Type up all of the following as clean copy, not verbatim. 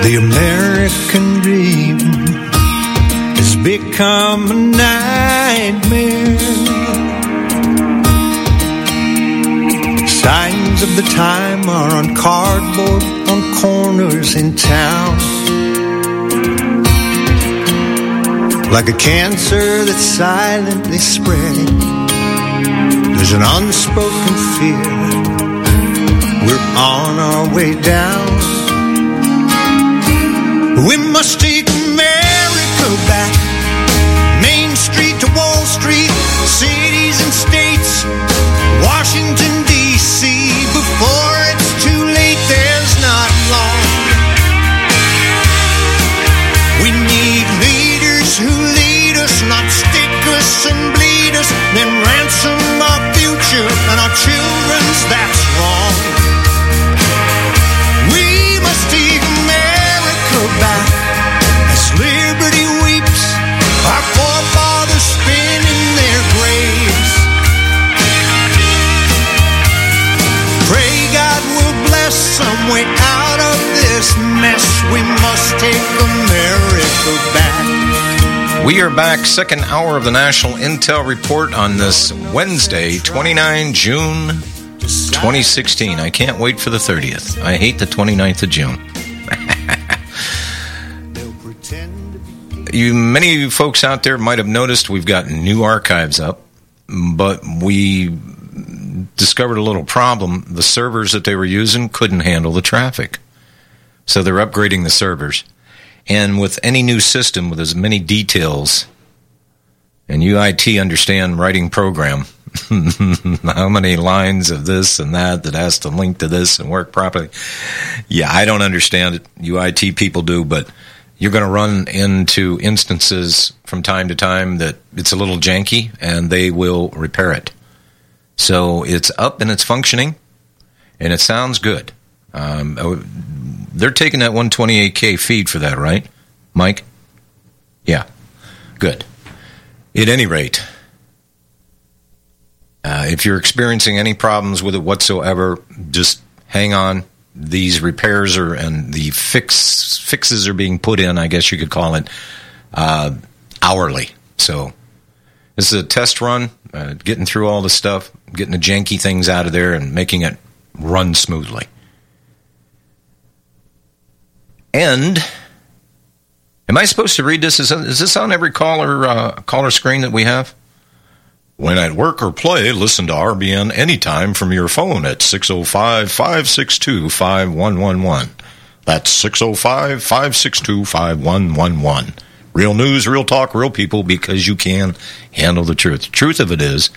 The American dream has become a nightmare. Signs of the time are on cardboard on corners in town. Like a cancer that's silently spreading, there's an unspoken fear. We're on our way down. We must take America back. Main Street to Wall Street, cities and states, Washington, D.C. Before it's too late, there's not long. We need leaders who lead us, not stick us and bleed us, then ransom our future and our children's. That's wrong. We must take America back as liberty weeps, our forefathers spin in their graves. Pray God will bless some way out of this mess. We must take America back. We are back, second hour of the National Intel Report on this Wednesday, 29 June 2016. I can't wait for the 30th. I hate the 29th of June. Many of you folks out there might have noticed we've got new archives up, but we discovered a little problem. The servers that they were using couldn't handle the traffic. So they're upgrading the servers. And with any new system with as many details, and you IT understand writing program, how many lines of this and that has to link to this and work properly. Yeah, I don't understand it. You IT people do, but you're going to run into instances from time to time that it's a little janky, and they will repair it. So it's up and it's functioning, and it sounds good. They're taking that 128K feed for that, right, Mike? Yeah, good. At any rate, if you're experiencing any problems with it whatsoever, just hang on. These repairs and the fixes are being put in, I guess you could call it, hourly. So this is a test run, getting through all the stuff, getting the janky things out of there and making it run smoothly. And am I supposed to read this? Is this on every caller screen that we have? When at work or play, listen to RBN anytime from your phone at 605-562-5111. That's 605-562-5111. Real news, real talk, real people, because you can handle the truth. The truth of it is,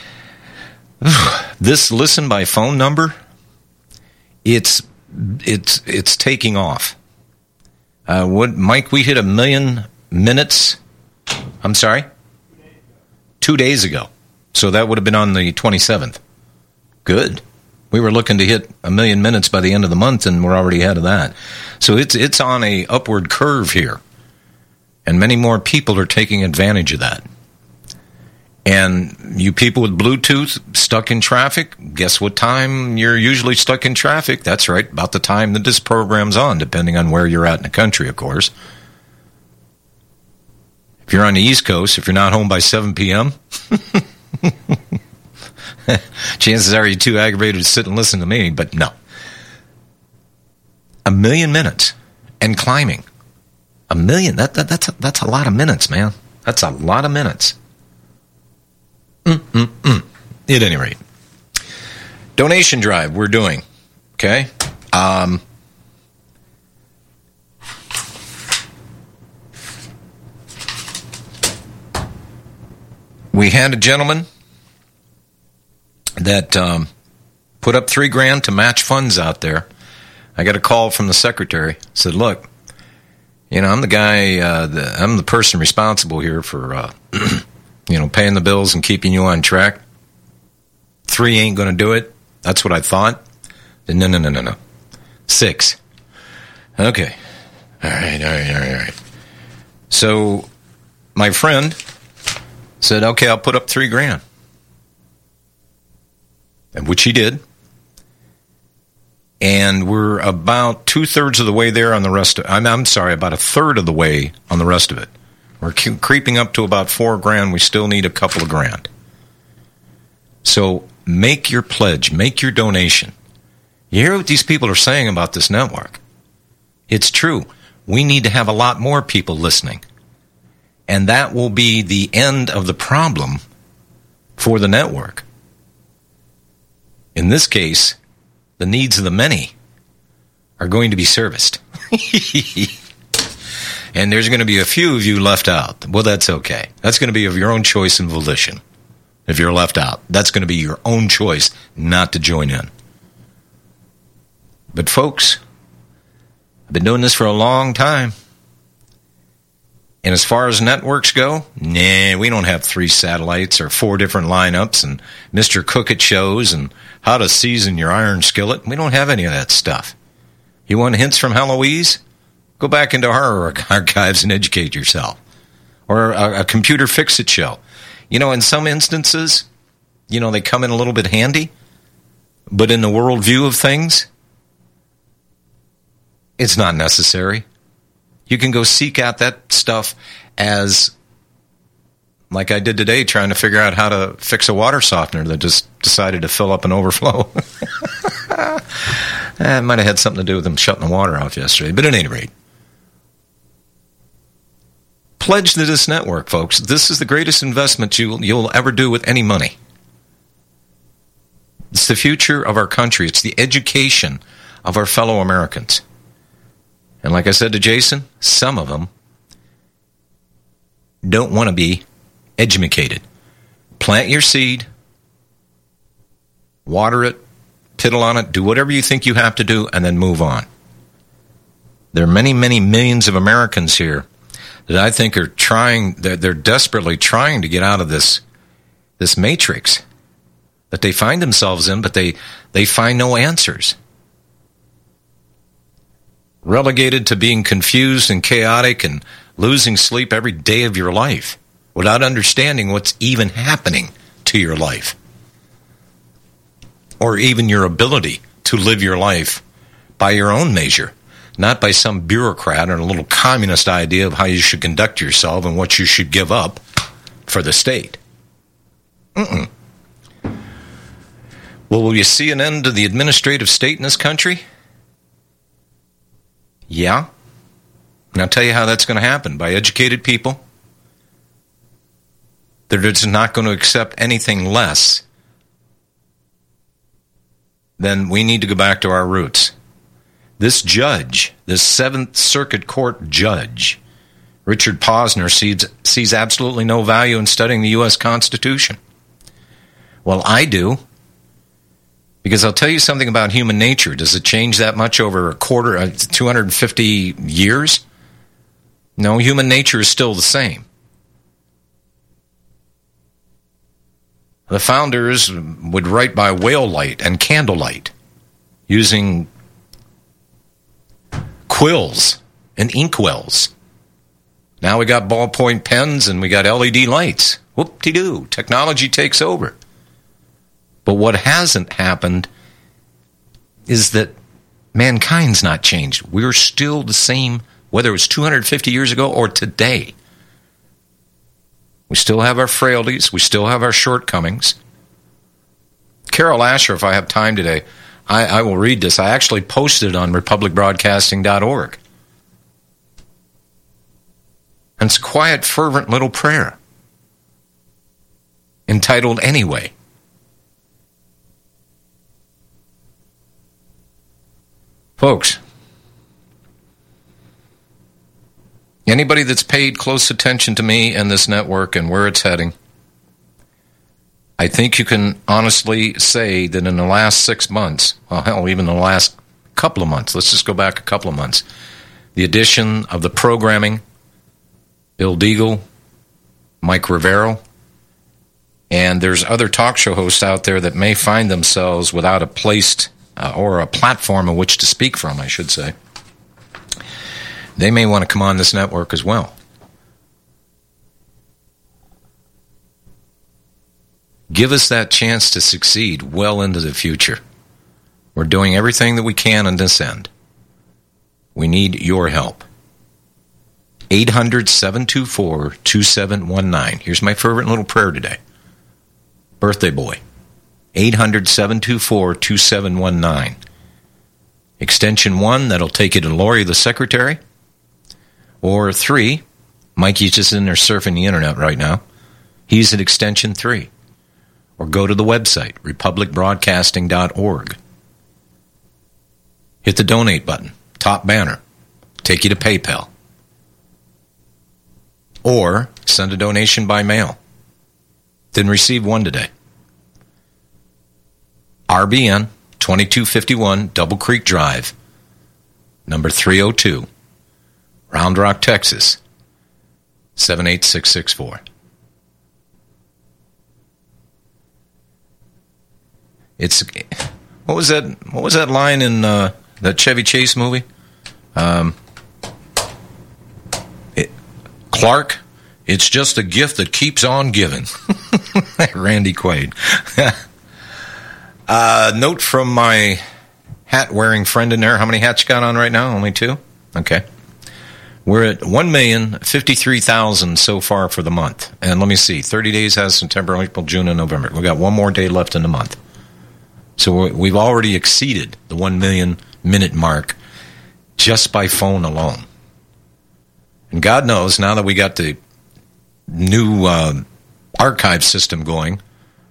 this listen by phone number, it's taking off. Mike, we hit 1 million minutes. I'm sorry? 2 days ago. So that would have been on the 27th. Good. We were looking to hit 1 million minutes by the end of the month, and we're already ahead of that. So it's on a upward curve here. And many more people are taking advantage of that. And you people with Bluetooth stuck in traffic, guess what time you're usually stuck in traffic? That's right, about the time that this program's on, depending on where you're at in the country, of course. If you're on the East Coast, if you're not home by 7 p.m., chances are you're too aggravated to sit and listen to me, but no. 1 million minutes and climbing. 1 million, that's a lot of minutes, man. That's a lot of minutes. At any rate, donation drive we're doing, okay? We had a gentleman that put up $3,000 to match funds out there. I got a call from the secretary. Said, "Look, I'm the guy. I'm the person responsible here for." Paying the bills and keeping you on track. 3 ain't going to do it. That's what I thought. No. 6. Okay. All right. So my friend said, okay, I'll put up $3,000. And which he did. And we're about 2/3 of the way there on the rest of it. I'm sorry, about 1/3 of the way on the rest of it. We're creeping up to about $4,000. We still need a couple of grand. So make your pledge, make your donation. You hear what these people are saying about this network? It's true. We need to have a lot more people listening. And that will be the end of the problem for the network. In this case, the needs of the many are going to be serviced. And there's going to be a few of you left out. Well, that's okay. That's going to be of your own choice and volition. If you're left out, that's going to be your own choice not to join in. But folks, I've been doing this for a long time. And as far as networks go, we don't have 3 satellites or 4 different lineups and Mr. Cook-It shows and how to season your iron skillet. We don't have any of that stuff. You want hints from Heloise? Go back into our archives and educate yourself. Or a computer fix-it show. You know, in some instances, you know, they come in a little bit handy. But in the worldview of things, it's not necessary. You can go seek out that stuff as, like I did today, trying to figure out how to fix a water softener that just decided to fill up and overflow. It might have had something to do with them shutting the water off yesterday, but at any rate. Pledge to this network, folks. This is the greatest investment you'll ever do with any money. It's the future of our country. It's the education of our fellow Americans. And like I said to Jason, some of them don't want to be educated. Plant your seed, water it, tittle on it, do whatever you think you have to do, and then move on. There are many, many millions of Americans here that I think are they're desperately trying to get out of this matrix that they find themselves in, but they find no answers. Relegated to being confused and chaotic and losing sleep every day of your life without understanding what's even happening to your life or even your ability to live your life by your own measure, not by some bureaucrat or a little communist idea of how you should conduct yourself and what you should give up for the state. Well, will you see an end to the administrative state in this country? Yeah. And I'll tell you how that's going to happen. By educated people. They're just not going to accept anything less than we need to go back to our roots. This judge, this 7th Circuit Court judge, Richard Posner, sees absolutely no value in studying the U.S. Constitution. Well, I do. Because I'll tell you something about human nature. Does it change that much over 250 years? No, human nature is still the same. The founders would write by whale light and candlelight, using quills and inkwells. Now we got ballpoint pens and we got LED lights. Whoop-de-doo. Technology takes over. But what hasn't happened is that mankind's not changed. We're still the same, whether it was 250 years ago or today. We still have our frailties. We still have our shortcomings. Carol Asher, if I have time today, I will read this. I actually posted it on republicbroadcasting.org. And it's a quiet, fervent little prayer entitled Anyway. Folks, anybody that's paid close attention to me and this network and where it's heading, I think you can honestly say that in the last 6 months, well, hell, even the last couple of months, let's just go back a couple of months, the addition of the programming, Bill Deagle, Mike Rivero, and there's other talk show hosts out there that may find themselves without a place or a platform on which to speak from, I should say. They may want to come on this network as well. Give us that chance to succeed well into the future. We're doing everything that we can on this end. We need your help. 800-724-2719. Here's my fervent little prayer today. Birthday boy. 800-724-2719. Extension 1, that'll take you to Lori the secretary. Or 3, Mikey's just in there surfing the internet right now. He's at extension 3. Or go to the website, republicbroadcasting.org. Hit the donate button, top banner. Take you to PayPal. Or send a donation by mail. Didn't receive one today. RBN 2251 Double Creek Drive, number 302, Round Rock, Texas 78664. It's what was that line in that Chevy Chase movie? Clark, it's just a gift that keeps on giving. Randy Quaid. Note from my hat-wearing friend in there. How many hats you got on right now? Only 2? Okay. We're at 1,053,000 so far for the month. And let me see. 30 days has September, April, June, and November. We've got one more day left in the month. So we've already exceeded the 1 million minute mark just by phone alone. And God knows, now that we got the new archive system going,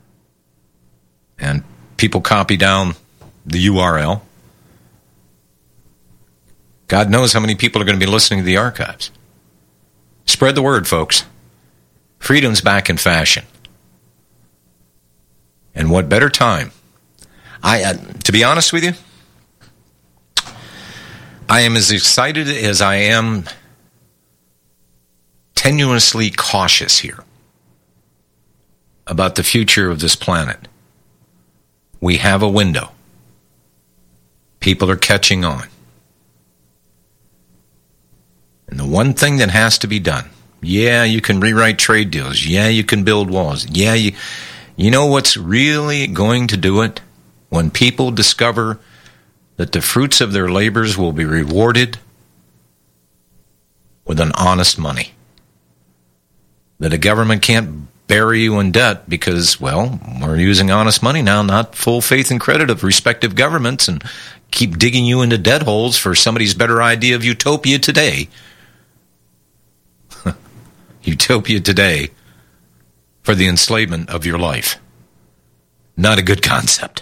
and people copy down the URL, God knows how many people are going to be listening to the archives. Spread the word, folks. Freedom's back in fashion. And what better time? To be honest with you, I am as excited as I am tenuously cautious here about the future of this planet. We have a window. People are catching on. And the one thing that has to be done, yeah, you can rewrite trade deals. Yeah, you can build walls. Yeah, you know what's really going to do it? When people discover that the fruits of their labors will be rewarded with an honest money. That a government can't bury you in debt because, well, we're using honest money now, not full faith and credit of respective governments, and keep digging you into debt holes for somebody's better idea of utopia today. Utopia today for the enslavement of your life. Not a good concept.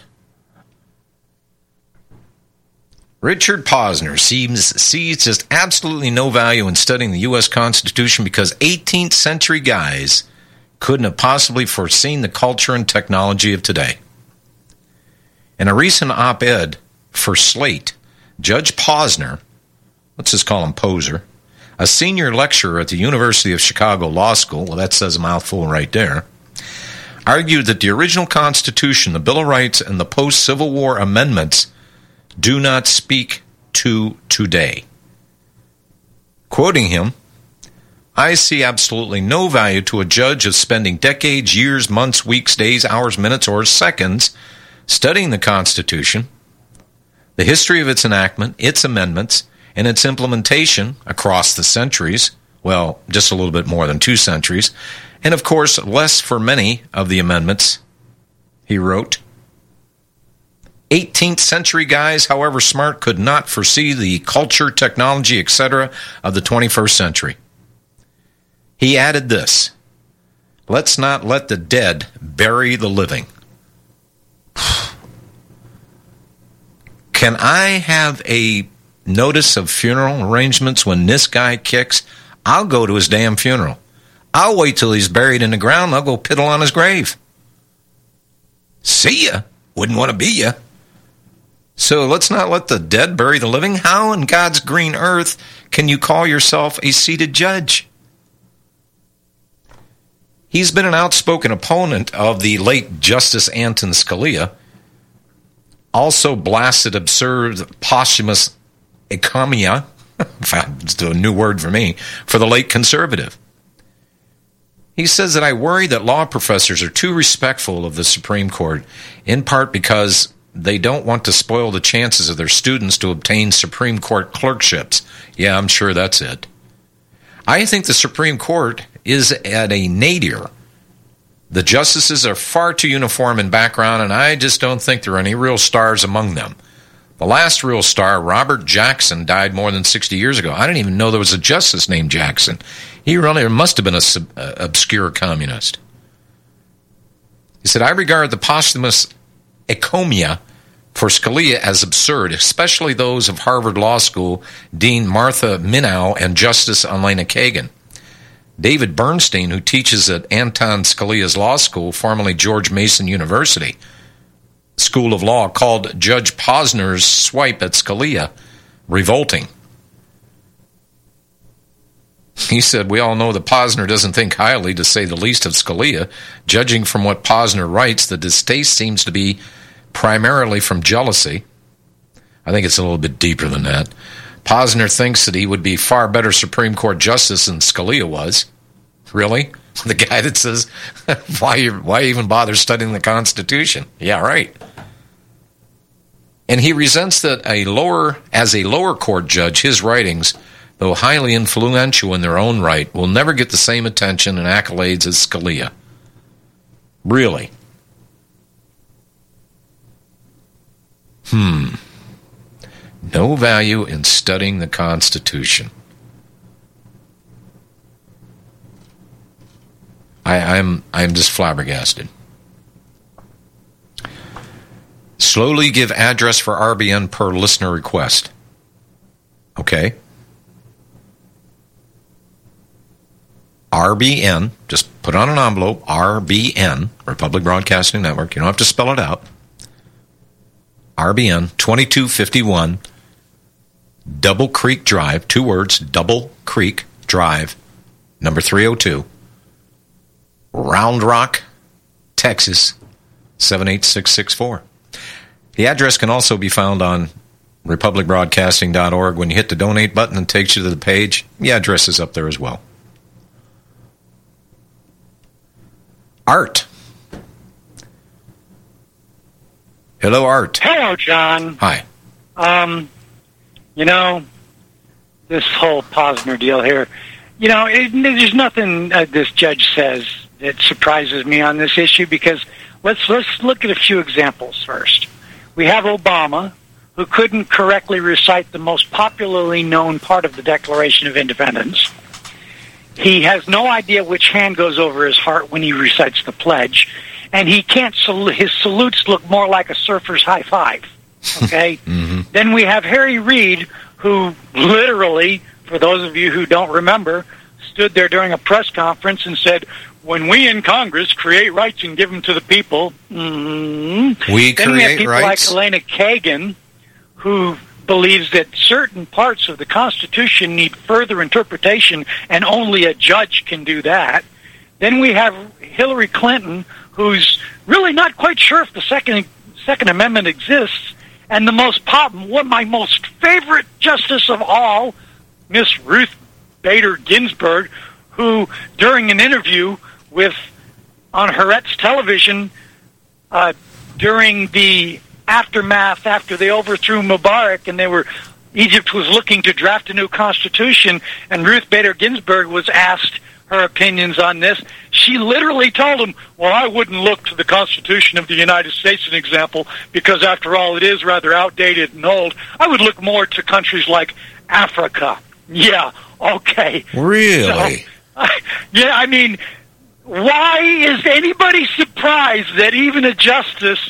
Richard Posner sees just absolutely no value in studying the U.S. Constitution because 18th century guys couldn't have possibly foreseen the culture and technology of today. In a recent op-ed for Slate, Judge Posner, let's just call him Poser, a senior lecturer at the University of Chicago Law School, well, that says a mouthful right there, argued that the original Constitution, the Bill of Rights, and the post-Civil War amendments do not speak to today. Quoting him, I see absolutely no value to a judge of spending decades, years, months, weeks, days, hours, minutes, or seconds studying the Constitution, the history of its enactment, its amendments, and its implementation across the centuries, well, just a little bit more than 2 centuries, and of course, less for many of the amendments, he wrote. 18th century guys, however smart, could not foresee the culture, technology, etc. of the 21st century. He added this, let's not let the dead bury the living. Can I have a notice of funeral arrangements when this guy kicks? I'll go to his damn funeral. I'll wait till he's buried in the ground. I'll go piddle on his grave. See ya. Wouldn't want to be ya. So let's not let the dead bury the living. How in God's green earth can you call yourself a seated judge? He's been an outspoken opponent of the late Justice Anton Scalia, also blasted absurd posthumous encomium, it's a new word for me, for the late conservative. He says that I worry that law professors are too respectful of the Supreme Court, in part because they don't want to spoil the chances of their students to obtain Supreme Court clerkships. Yeah, I'm sure that's it. I think the Supreme Court is at a nadir. The justices are far too uniform in background, and I just don't think there are any real stars among them. The last real star, Robert Jackson, died more than 60 years ago. I didn't even know there was a justice named Jackson. He really must have been an obscure communist. He said, I regard the posthumous encomia for Scalia as absurd, especially those of Harvard Law School Dean Martha Minow and Justice Elena Kagan. David Bernstein, who teaches at Anton Scalia's law school, formerly George Mason University School of Law, called Judge Posner's swipe at Scalia revolting. He said, we all know that Posner doesn't think highly, to say the least, of Scalia. Judging from what Posner writes, the distaste seems to be primarily from jealousy. I think it's a little bit deeper than that. Posner thinks that he would be far better Supreme Court justice than Scalia was. Really? The guy that says, why even bother studying the Constitution? Yeah, right. And he resents that as a lower court judge, his writings, though highly influential in their own right, will never get the same attention and accolades as Scalia. Really? No value in studying the Constitution. I'm just flabbergasted. Slowly give address for RBN per listener request. Okay. RBN, just put on an envelope, RBN, Republic Broadcasting Network. You don't have to spell it out. RBN 2251 Double Creek Drive, 2 words, Double Creek Drive, number 302. Round Rock, Texas, 78664. The address can also be found on republicbroadcasting.org. When you hit the donate button, it takes you to the page. The address is up there as well. Art. Hello, Art. Hello, John. Hi. This whole Posner deal here, there's nothing this judge says that surprises me on this issue, because let's look at a few examples first. We have Obama, who couldn't correctly recite the most popularly known part of the Declaration of Independence. He has no idea which hand goes over his heart when he recites the pledge, and he can't. His salutes look more like a surfer's high five. Okay. Mm-hmm. Then we have Harry Reid, who literally, for those of you who don't remember, stood there during a press conference and said, when we in Congress create rights and give them to the people, we then create we have people rights. like Elena Kagan, who believes that certain parts of the Constitution need further interpretation, and only a judge can do that. Then we have Hillary Clinton, who's really not quite sure if the Second Amendment exists, and my most favorite justice of all, Miss Ruth Bader Ginsburg, who during an interview on Haaretz television during the aftermath after they overthrew Mubarak and Egypt was looking to draft a new constitution, and Ruth Bader Ginsburg was asked her opinions on this, she literally told him, well, I wouldn't look to the Constitution of the United States as an example, because after all, it is rather outdated and old. I would look more to countries like Africa. Yeah, okay. Really? So, yeah, I mean, why is anybody surprised that even a justice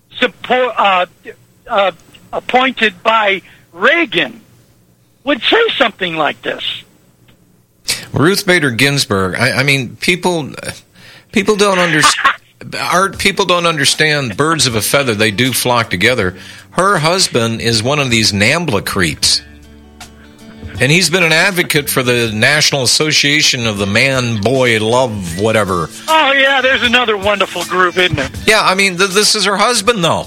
appointed by Reagan would say something like this? Ruth Bader Ginsburg. I mean, people don't understand. People don't understand. Birds of a feather, they do flock together. Her husband is one of these NAMBLA creeps, and he's been an advocate for the National Association of the Man, Boy, Love, whatever. Oh yeah, there's another wonderful group, isn't there? Yeah, I mean, this is her husband, though.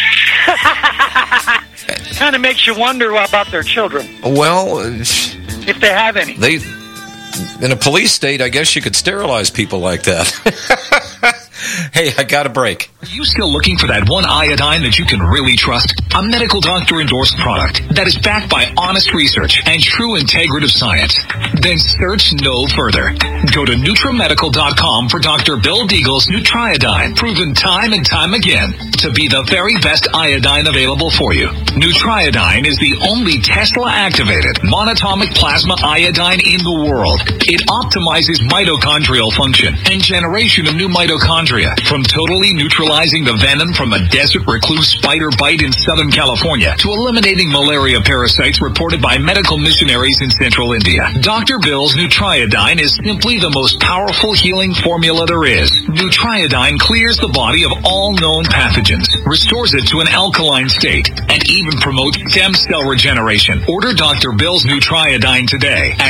Kind of makes you wonder about their children. Well, if they have any. In a police state, I guess you could sterilize people like that. Hey, I got a break. Are you still looking for that one iodine that you can really trust? A medical doctor endorsed product that is backed by honest research and true integrative science? Then search no further. Go to NutriMedical.com for Dr. Bill Deagle's Nutriodine, proven time and time again to be the very best iodine available for you. Nutriodine is the only Tesla-activated monatomic plasma iodine in the world. It optimizes mitochondrial function and generation of new mitochondria, from totally neutralizing the venom from a desert recluse spider bite in Southern California to eliminating malaria parasites reported by medical missionaries in central India. Dr. Bill's Nutriodine is simply the most powerful healing formula there is. Nutriodine clears the body of all known pathogens, restores it to an alkaline state, and even promotes stem cell regeneration. Order Dr. Bill's Nutriodine today at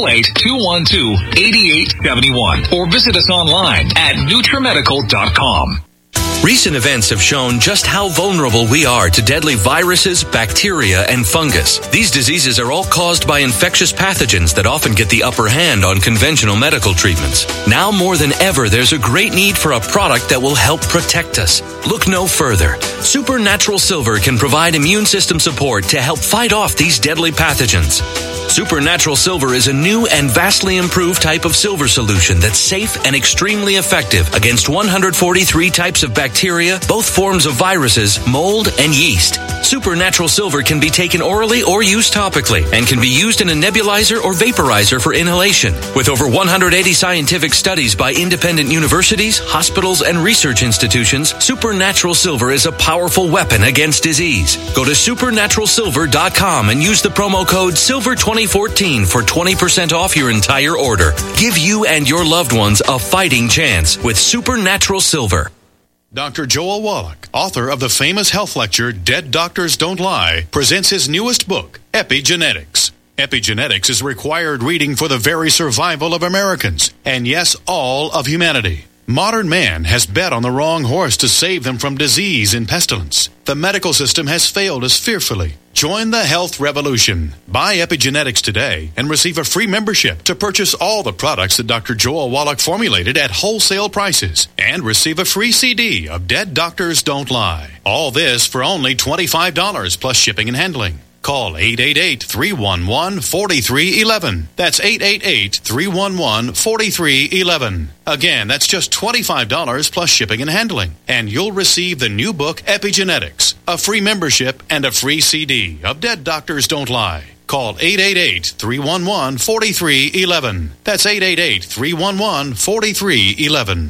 888-212-8871 or visit us online at NutriMedical.com. Recent events have shown just how vulnerable we are to deadly viruses, bacteria, and fungus. These diseases are all caused by infectious pathogens that often get the upper hand on conventional medical treatments. Now more than ever, there's a great need for a product that will help protect us. Look no further. Supernatural Silver can provide immune system support to help fight off these deadly pathogens. Supernatural Silver is a new and vastly improved type of silver solution that's safe and extremely effective against 143 types of bacteria, both forms of viruses, mold, and yeast. Supernatural Silver can be taken orally or used topically and can be used in a nebulizer or vaporizer for inhalation. With over 180 scientific studies by independent universities, hospitals, and research institutions, Supernatural Silver is a powerful weapon against disease. Go to supernaturalsilver.com and use the promo code SILVER2014 for 20% off your entire order. Give you and your loved ones a fighting chance with Supernatural Silver. Dr. Joel Wallach, author of the famous health lecture Dead Doctors Don't Lie, presents his newest book, Epigenetics. Epigenetics is required reading for the very survival of Americans, and yes, all of humanity. Modern man has bet on the wrong horse to save them from disease and pestilence. The medical system has failed us fearfully. Join the health revolution. Buy Epigenetics today and receive a free membership to purchase all the products that Dr. Joel Wallach formulated at wholesale prices and receive a free CD of Dead Doctors Don't Lie. All this for only $25 plus shipping and handling. Call 888-311-4311. That's 888-311-4311. Again, that's just $25 plus shipping and handling. And you'll receive the new book, Epigenetics, a free membership, and a free CD of Dead Doctors Don't Lie. Call 888-311-4311. That's 888-311-4311.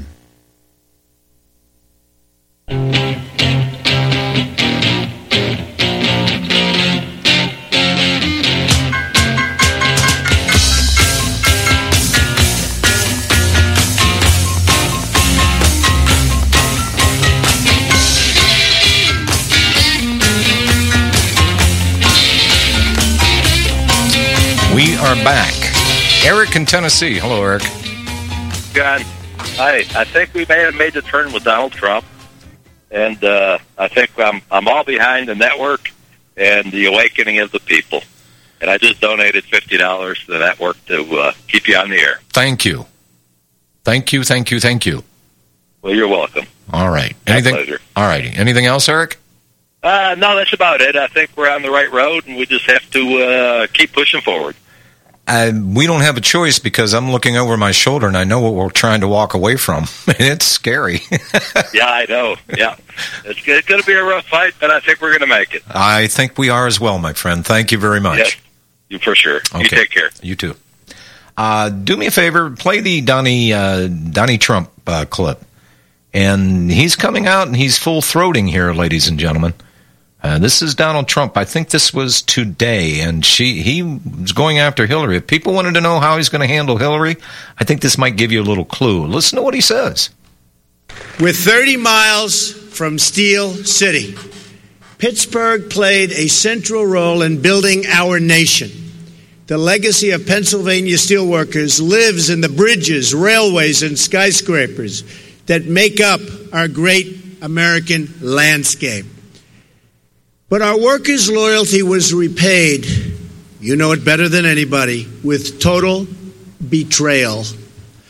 We are back. Eric in Tennessee. Hello, Eric. God, I think we may have made the turn with Donald Trump, and I think I'm all behind the network and the awakening of the people. And I just donated $50 to the network to keep you on the air. Thank you. Thank you. Well, you're welcome. All right. My pleasure. All righty. Anything else, Eric? No, that's about it. I think we're on the right road, and we just have to keep pushing forward. We don't have a choice because I'm looking over my shoulder and I know what we're trying to walk away from. It's scary. Yeah, I know. Yeah. It's going to be a rough fight, but I think we're going to make it. I think we are as well, my friend. Thank you very much. Yes, you for sure. Okay. You take care. You too. Do me a favor. Play the Donnie Trump clip. And he's coming out and he's full-throating here, ladies and gentlemen. This is Donald Trump. I think this was today, and he was going after Hillary. If people wanted to know how he's going to handle Hillary, I think this might give you a little clue. Listen to what he says. With 30 miles from Steel City, Pittsburgh played a central role in building our nation. The legacy of Pennsylvania steelworkers lives in the bridges, railways, and skyscrapers that make up our great American landscape. But our workers' loyalty was repaid, you know it better than anybody, with total betrayal.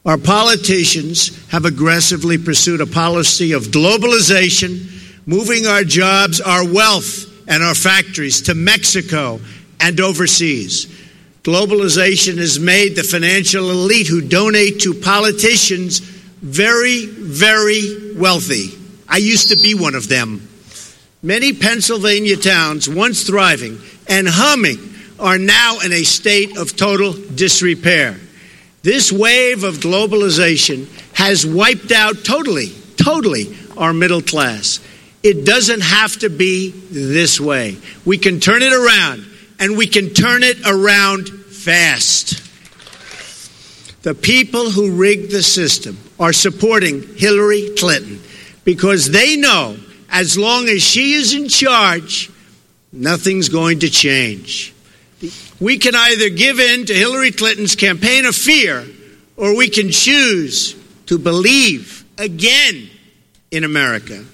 Our politicians have aggressively pursued a policy of globalization, moving our jobs, our wealth, and our factories to Mexico and overseas. Globalization has made the financial elite who donate to politicians very, very wealthy. I used to be one of them. Many Pennsylvania towns, once thriving and humming, are now in a state of total disrepair. This wave of globalization has wiped out totally our middle class. It doesn't have to be this way. We can turn it around, and we can turn it around fast. The people who rigged the system are supporting Hillary Clinton because they know as long as she is in charge, nothing's going to change. We can either give in to Hillary Clinton's campaign of fear, or we can choose to believe again in America.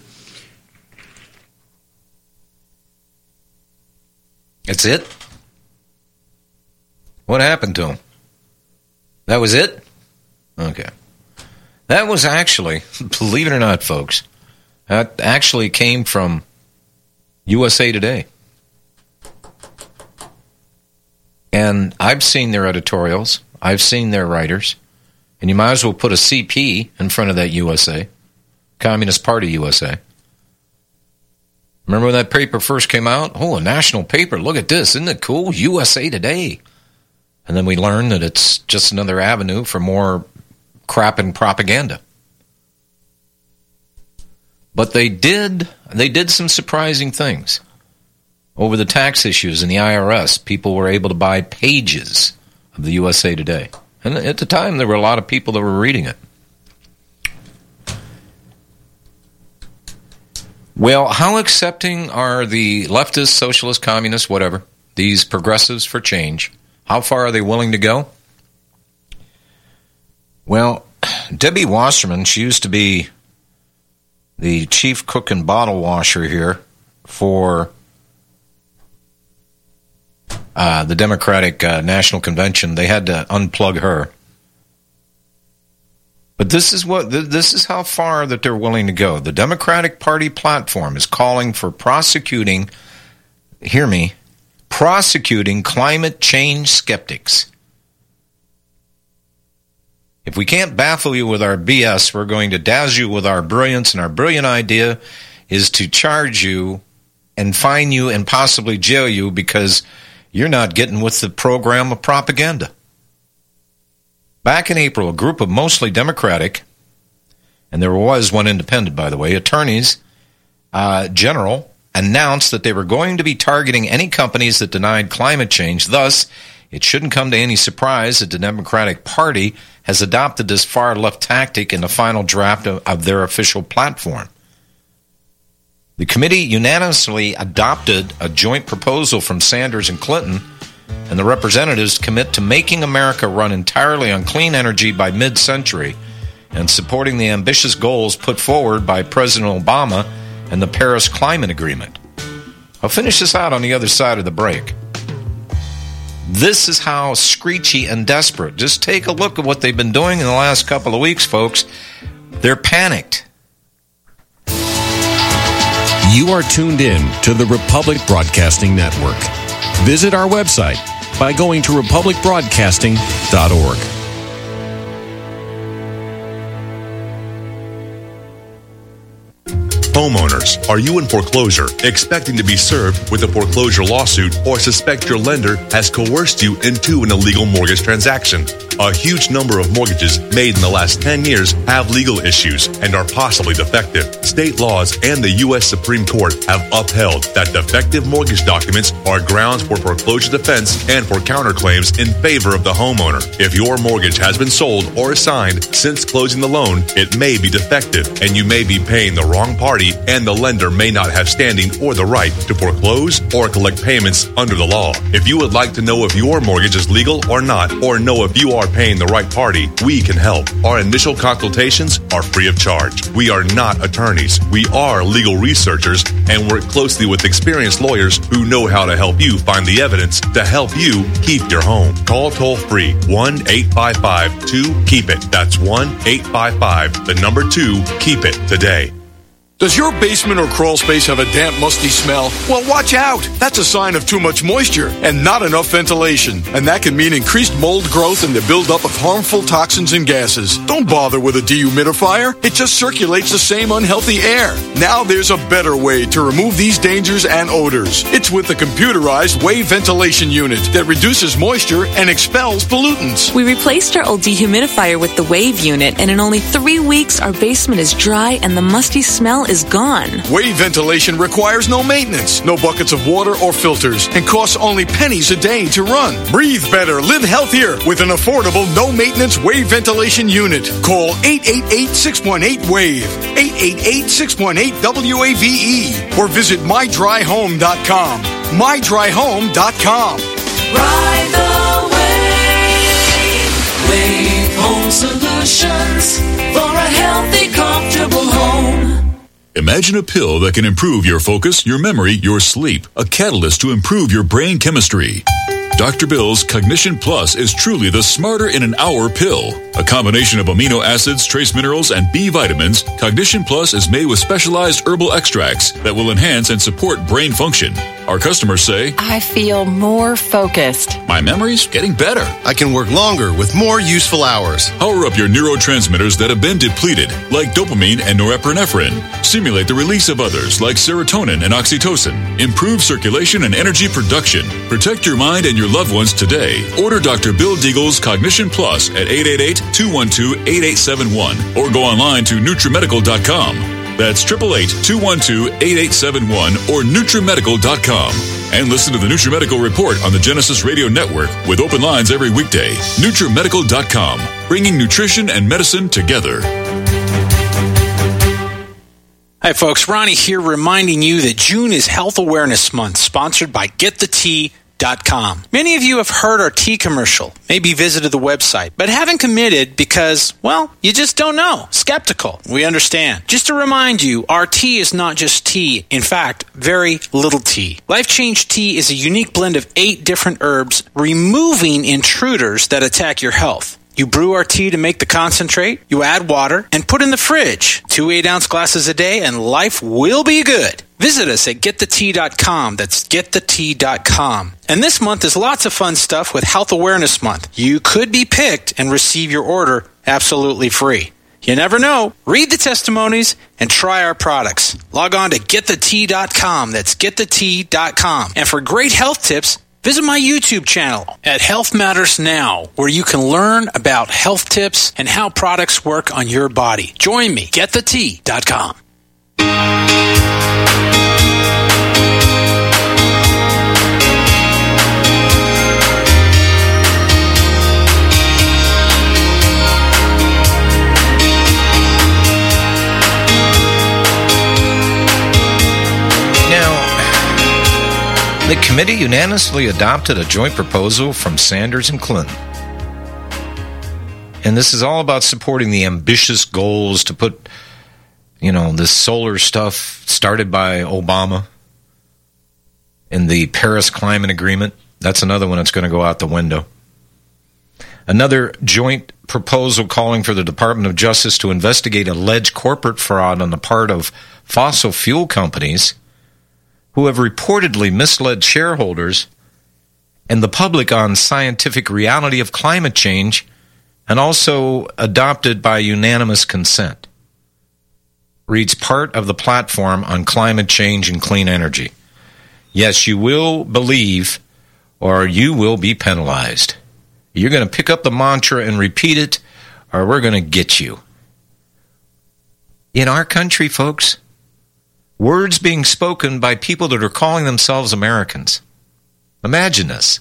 That's it? What happened to him? That was it? Okay. That was actually, believe it or not, folks, that actually came from USA Today. And I've seen their editorials. I've seen their writers. And you might as well put a CP in front of that USA, Communist Party USA. Remember when that paper first came out? Oh, a national paper. Look at this. Isn't it cool? USA Today. And then we learned that it's just another avenue for more crap and propaganda. But they did some surprising things. Over the tax issues in the IRS, people were able to buy pages of the USA Today. And at the time, there were a lot of people that were reading it. Well, how accepting are the leftists, socialists, communists, whatever, these progressives for change? How far are they willing to go? Well, Debbie Wasserman, she used to be the chief cook and bottle washer here for the Democratic National Convention. They had to unplug her. But this is how far that they're willing to go. The Democratic Party platform is calling for prosecuting climate change skeptics. If we can't baffle you with our BS, we're going to dazzle you with our brilliance, and our brilliant idea is to charge you and fine you and possibly jail you because you're not getting with the program of propaganda. Back in April, a group of mostly Democratic, and there was one independent, by the way, attorneys general announced that they were going to be targeting any companies that denied climate change. Thus, it shouldn't come to any surprise that the Democratic Party has adopted this far-left tactic in the final draft of their official platform. The committee unanimously adopted a joint proposal from Sanders and Clinton, and the representatives commit to making America run entirely on clean energy by mid-century and supporting the ambitious goals put forward by President Obama and the Paris Climate Agreement. I'll finish this out on the other side of the break. This is how screechy and desperate. Just take a look at what they've been doing in the last couple of weeks, folks. They're panicked. You are tuned in to the Republic Broadcasting Network. Visit our website by going to republicbroadcasting.org. Homeowners, are you in foreclosure, expecting to be served with a foreclosure lawsuit, or suspect your lender has coerced you into an illegal mortgage transaction? A huge number of mortgages made in the last 10 years have legal issues and are possibly defective. State laws and the U.S. Supreme Court have upheld that defective mortgage documents are grounds for foreclosure defense and for counterclaims in favor of the homeowner. If your mortgage has been sold or assigned since closing the loan, it may be defective and you may be paying the wrong party, and the lender may not have standing or the right to foreclose or collect payments under the law. If you would like to know if your mortgage is legal or not, or know if you are are paying the right party, we can help. Our initial consultations are free of charge. We are not attorneys. We are legal researchers and work closely with experienced lawyers who know how to help you find the evidence to help you keep your home. Call toll-free 1-855-2-KEEP-IT. That's 1-855-2-KEEP-IT today. Does your basement or crawl space have a damp, musty smell? Well, watch out. That's a sign of too much moisture and not enough ventilation. And that can mean increased mold growth and the buildup of harmful toxins and gases. Don't bother with a dehumidifier. It just circulates the same unhealthy air. Now there's a better way to remove these dangers and odors. It's with the computerized Wave Ventilation Unit that reduces moisture and expels pollutants. We replaced our old dehumidifier with the Wave unit, and in only 3 weeks, our basement is dry and the musty smell is gone. Wave ventilation requires no maintenance, no buckets of water or filters, and costs only pennies a day to run. Breathe better, live healthier with an affordable, no-maintenance Wave ventilation unit. Call 888-618-WAVE, 888-618-WAVE, or visit mydryhome.com. mydryhome.com. Ride the wave. Wave Home Solutions for a healthy, comfortable home. Imagine a pill that can improve your focus, your memory, your sleep. A catalyst to improve your brain chemistry. Dr. Bill's Cognition Plus is truly the smarter in an hour pill. A combination of amino acids, trace minerals, and B vitamins, Cognition Plus is made with specialized herbal extracts that will enhance and support brain function. Our customers say, I feel more focused. My memory's getting better. I can work longer with more useful hours. Power up your neurotransmitters that have been depleted, like dopamine and norepinephrine. Stimulate the release of others, like serotonin and oxytocin. Improve circulation and energy production. Protect your mind and your loved ones today. Order Dr. Bill Deagle's Cognition Plus at 888-212-8871 or go online to NutriMedical.com. That's 888-212-8871 or NutriMedical.com. And listen to the NutriMedical Report on the Genesis Radio Network with open lines every weekday. NutriMedical.com, bringing nutrition and medicine together. Hi folks, Ronnie here reminding you that June is Health Awareness Month, sponsored by GetTheTea.com. Many of you have heard our tea commercial, maybe visited the website, but haven't committed because, well, you just don't know. Skeptical. We understand. Just to remind you, our tea is not just tea. In fact, very little tea. Life Change Tea is a unique blend of 8 different herbs, removing intruders that attack your health. You brew our tea to make the concentrate, you add water, and put in the fridge. 2 8-ounce glasses a day, and life will be good. Visit us at GetTheTea.com. That's GetTheTea.com. And this month is lots of fun stuff with Health Awareness Month. You could be picked and receive your order absolutely free. You never know. Read the testimonies and try our products. Log on to GetTheTea.com. That's GetTheTea.com. And for great health tips, visit my YouTube channel at Health Matters Now, where you can learn about health tips and how products work on your body. Join me, GetTheTea.com. The committee unanimously adopted a joint proposal from Sanders and Clinton. And this is all about supporting the ambitious goals to put, this solar stuff started by Obama in the Paris Climate Agreement. That's another one that's going to go out the window. Another joint proposal calling for the Department of Justice to investigate alleged corporate fraud on the part of fossil fuel companies who have reportedly misled shareholders and the public on scientific reality of climate change, and also adopted by unanimous consent. Reads part of the platform on climate change and clean energy. Yes, you will believe, or you will be penalized. You're going to pick up the mantra and repeat it, or we're going to get you. In our country, folks, words being spoken by people that are calling themselves Americans. Imagine this.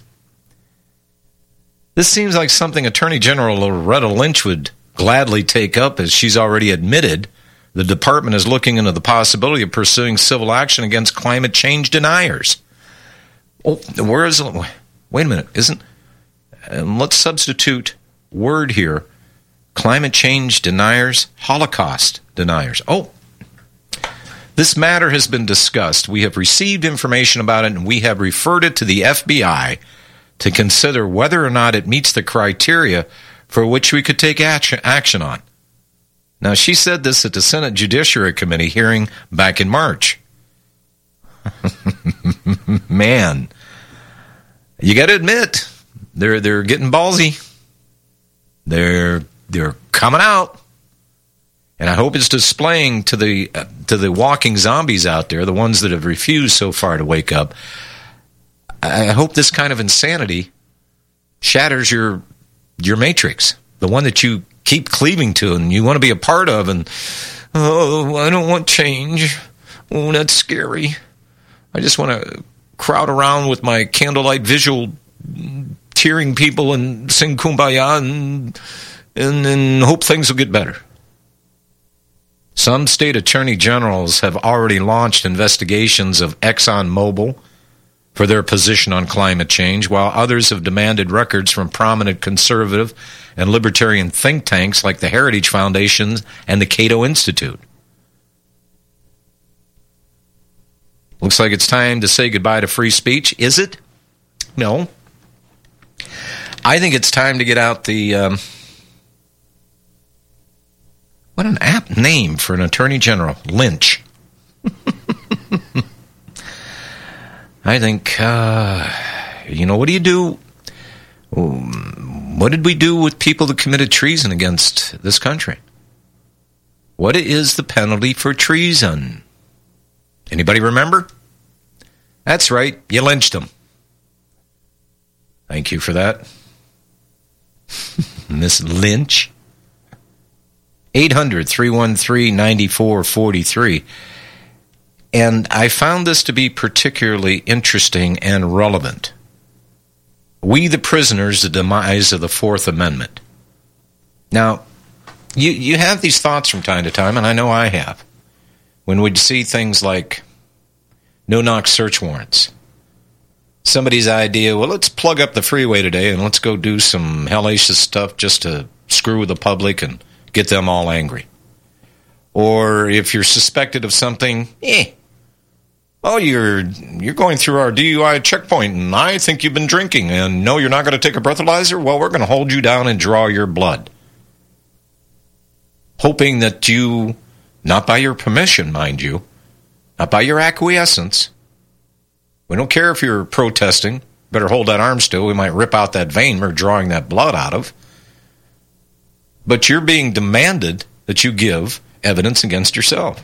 This seems like something Attorney General Loretta Lynch would gladly take up, as she's already admitted the department is looking into the possibility of pursuing civil action against climate change deniers. Oh, wait a minute, let's substitute word here. Climate change deniers, Holocaust deniers. Oh, this matter has been discussed. We have received information about it, and we have referred it to the FBI to consider whether or not it meets the criteria for which we could take action on. Now, she said this at the Senate Judiciary Committee hearing back in March. Man, you got to admit, they're getting ballsy. They're coming out. And I hope it's displaying to the walking zombies out there, the ones that have refused so far to wake up. I hope this kind of insanity shatters your matrix, the one that you keep cleaving to and you want to be a part of. And, oh, I don't want change. Oh, that's scary. I just want to crowd around with my candlelight visual, cheering people and sing Kumbaya and hope things will get better. Some state attorney generals have already launched investigations of ExxonMobil for their position on climate change, while others have demanded records from prominent conservative and libertarian think tanks like the Heritage Foundation and the Cato Institute. Looks like it's time to say goodbye to free speech. Is it? No. I think it's time to get out the... what an apt name for an attorney general. Lynch. I think, what do you do? What did we do with people that committed treason against this country? What is the penalty for treason? Anybody remember? That's right, you lynched them. Thank you for that. Miss Lynch. 800-313-9443. And I found this to be particularly interesting and relevant. We the prisoners, the demise of the Fourth Amendment. Now, you have these thoughts from time to time, and I know I have, when we'd see things like no-knock search warrants. Somebody's idea, well, let's plug up the freeway today and let's go do some hellacious stuff just to screw with the public and get them all angry. Or if you're suspected of something, oh, you're going through our DUI checkpoint and I think you've been drinking and no, you're not going to take a breathalyzer? Well, we're going to hold you down and draw your blood. Hoping that you, not by your permission, mind you, not by your acquiescence, we don't care if you're protesting, better hold that arm still, we might rip out that vein we're drawing that blood out of. But you're being demanded that you give evidence against yourself.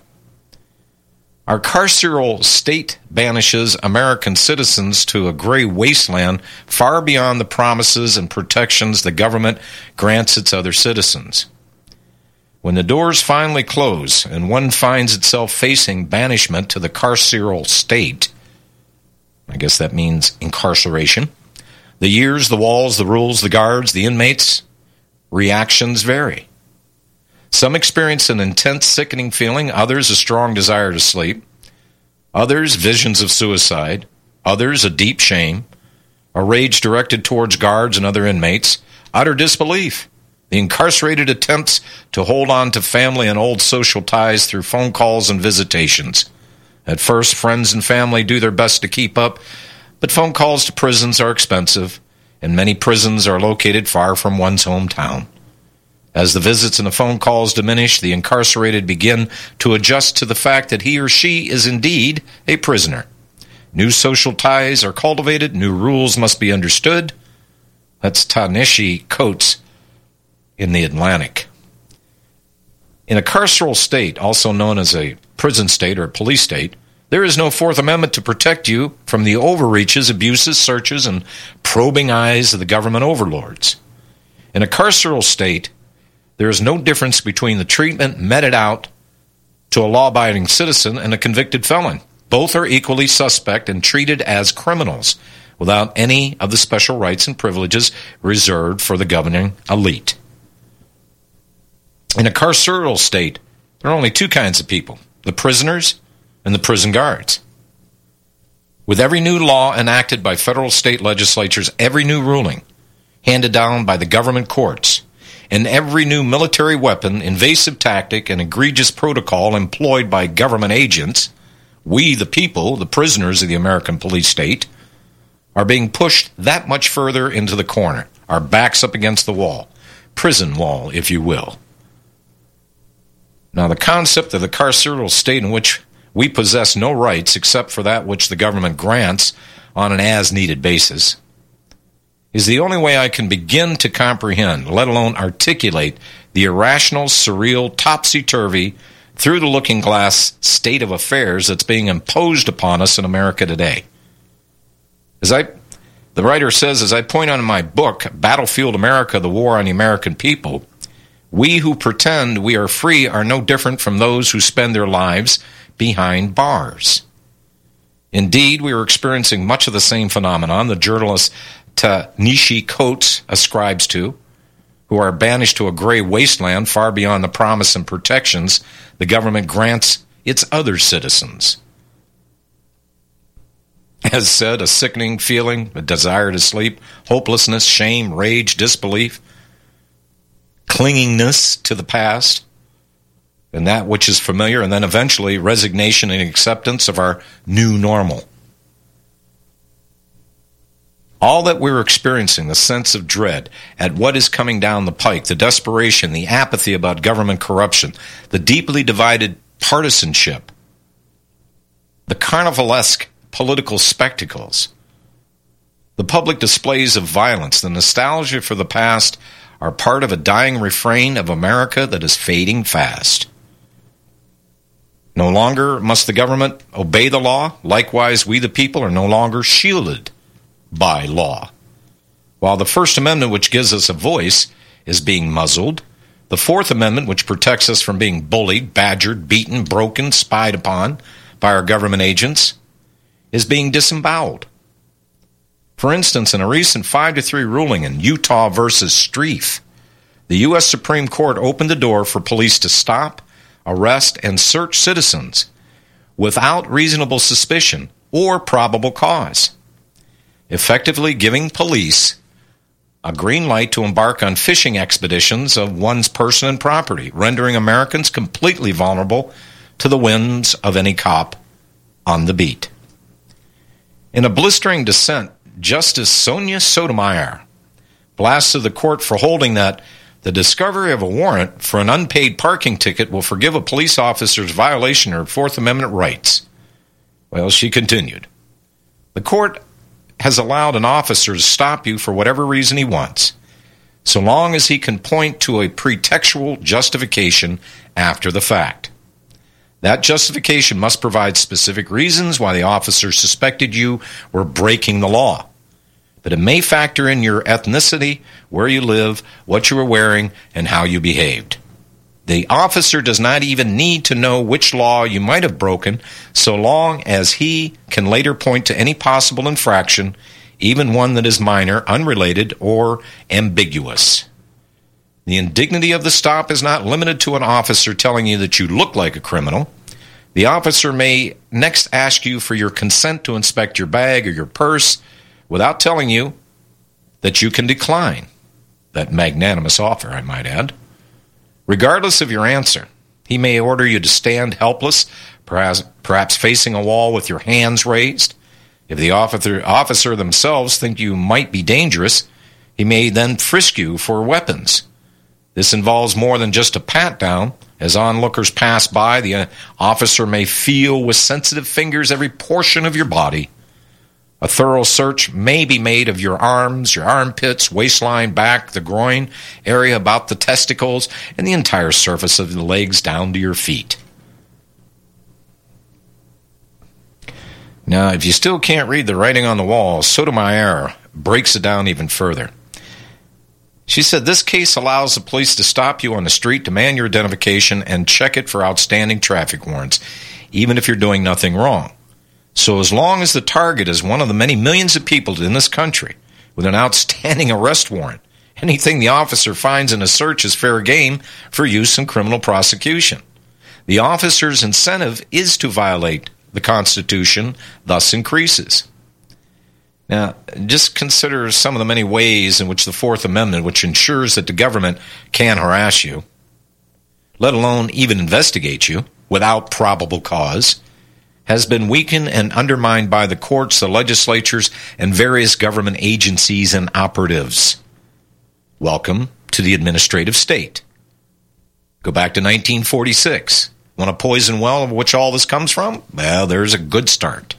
Our carceral state banishes American citizens to a gray wasteland far beyond the promises and protections the government grants its other citizens. When the doors finally close and one finds itself facing banishment to the carceral state, I guess that means incarceration, the years, the walls, the rules, the guards, the inmates, reactions vary. Some experience an intense, sickening feeling, others a strong desire to sleep, others visions of suicide, others a deep shame, a rage directed towards guards and other inmates, utter disbelief. The incarcerated attempts to hold on to family and old social ties through phone calls and visitations. At first, friends and family do their best to keep up, but phone calls to prisons are expensive, and many prisons are located far from one's hometown. As the visits and the phone calls diminish, the incarcerated begin to adjust to the fact that he or she is indeed a prisoner. New social ties are cultivated, new rules must be understood. That's Ta-Nehisi Coates in the Atlantic. In a carceral state, also known as a prison state or police state, there is no Fourth Amendment to protect you from the overreaches, abuses, searches, and probing eyes of the government overlords. In a carceral state, there is no difference between the treatment meted out to a law-abiding citizen and a convicted felon. Both are equally suspect and treated as criminals without any of the special rights and privileges reserved for the governing elite. In a carceral state, there are only two kinds of people, the prisoners and the prison guards. With every new law enacted by federal state legislatures, every new ruling, handed down by the government courts, and every new military weapon, invasive tactic, and egregious protocol employed by government agents, we, the people, the prisoners of the American police state, are being pushed that much further into the corner, our backs up against the wall, prison wall, if you will. Now, the concept of the carceral state in which we possess no rights except for that which the government grants on an as-needed basis is the only way I can begin to comprehend, let alone articulate, the irrational, surreal, topsy-turvy, through-the-looking-glass state of affairs that's being imposed upon us in America today. The writer says, as I point out in my book, Battlefield America, The War on the American People, we who pretend we are free are no different from those who spend their lives behind bars. Indeed, we are experiencing much of the same phenomenon the journalist Ta-Nehisi Coates ascribes to, who are banished to a gray wasteland far beyond the promise and protections the government grants its other citizens. As said, a sickening feeling, a desire to sleep, hopelessness, shame, rage, disbelief, clingingness to the past, and that which is familiar, and then eventually resignation and acceptance of our new normal. All that we're experiencing, the sense of dread at what is coming down the pike, the desperation, the apathy about government corruption, the deeply divided partisanship, the carnivalesque political spectacles, the public displays of violence, the nostalgia for the past are part of a dying refrain of America that is fading fast. No longer must the government obey the law. Likewise, we the people are no longer shielded by law. While the First Amendment, which gives us a voice, is being muzzled, the Fourth Amendment, which protects us from being bullied, badgered, beaten, broken, spied upon by our government agents, is being disemboweled. For instance, in a recent 5-3 ruling in Utah versus Strieff, the U.S. Supreme Court opened the door for police to stop, arrest, and search citizens without reasonable suspicion or probable cause, effectively giving police a green light to embark on fishing expeditions of one's person and property, rendering Americans completely vulnerable to the whims of any cop on the beat. In a blistering dissent, Justice Sonia Sotomayor blasted the court for holding that the discovery of a warrant for an unpaid parking ticket will forgive a police officer's violation of Fourth Amendment rights. Well, she continued, the court has allowed an officer to stop you for whatever reason he wants, so long as he can point to a pretextual justification after the fact. That justification must provide specific reasons why the officer suspected you were breaking the law. But it may factor in your ethnicity, where you live, what you were wearing, and how you behaved. The officer does not even need to know which law you might have broken, so long as he can later point to any possible infraction, even one that is minor, unrelated, or ambiguous. The indignity of the stop is not limited to an officer telling you that you look like a criminal. The officer may next ask you for your consent to inspect your bag or your purse without telling you that you can decline that magnanimous offer, I might add. Regardless of your answer, he may order you to stand helpless, perhaps facing a wall with your hands raised. If the officer themselves think you might be dangerous, he may then frisk you for weapons. This involves more than just a pat-down. As onlookers pass by, the officer may feel with sensitive fingers every portion of your body. A thorough search may be made of your arms, your armpits, waistline, back, the groin area about the testicles, and the entire surface of the legs down to your feet. Now, if you still can't read the writing on the wall, Sotomayor breaks it down even further. She said, this case allows the police to stop you on the street, demand your identification, and check it for outstanding traffic warrants, even if you're doing nothing wrong. So as long as the target is one of the many millions of people in this country with an outstanding arrest warrant, anything the officer finds in a search is fair game for use in criminal prosecution. The officer's incentive is to violate the Constitution, thus increases. Now, just consider some of the many ways in which the Fourth Amendment, which ensures that the government can harass you, let alone even investigate you without probable cause, has been weakened and undermined by the courts, the legislatures, and various government agencies and operatives. Welcome to the administrative state. Go back to 1946. Want a poison well of which all this comes from? Well, there's a good start.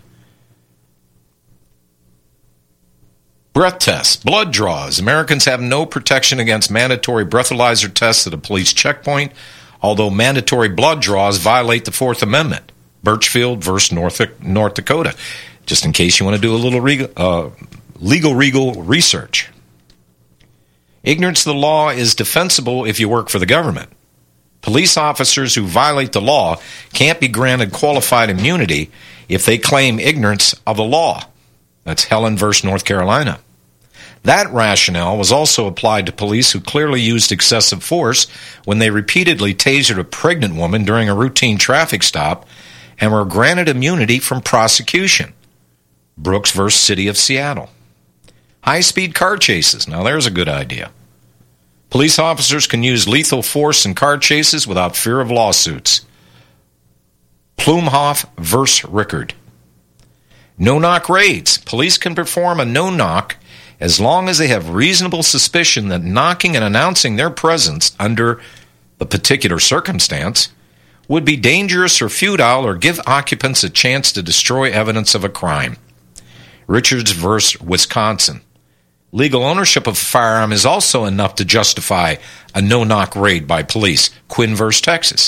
Breath tests, blood draws. Americans have no protection against mandatory breathalyzer tests at a police checkpoint, although mandatory blood draws violate the Fourth Amendment. Birchfield versus North Dakota, just in case you want to do a little legal research. Ignorance of the law is defensible if you work for the government. Police officers who violate the law can't be granted qualified immunity if they claim ignorance of the law. That's Helen versus North Carolina. That rationale was also applied to police who clearly used excessive force when they repeatedly tasered a pregnant woman during a routine traffic stop and were granted immunity from prosecution. Brooks versus City of Seattle. High-speed car chases. Now there's a good idea. Police officers can use lethal force in car chases without fear of lawsuits. Plumhoff versus Rickard. No-knock raids. Police can perform a no-knock as long as they have reasonable suspicion that knocking and announcing their presence under the particular circumstance would be dangerous or futile or give occupants a chance to destroy evidence of a crime. Richards versus Wisconsin. Legal ownership of a firearm is also enough to justify a no-knock raid by police. Quinn versus Texas.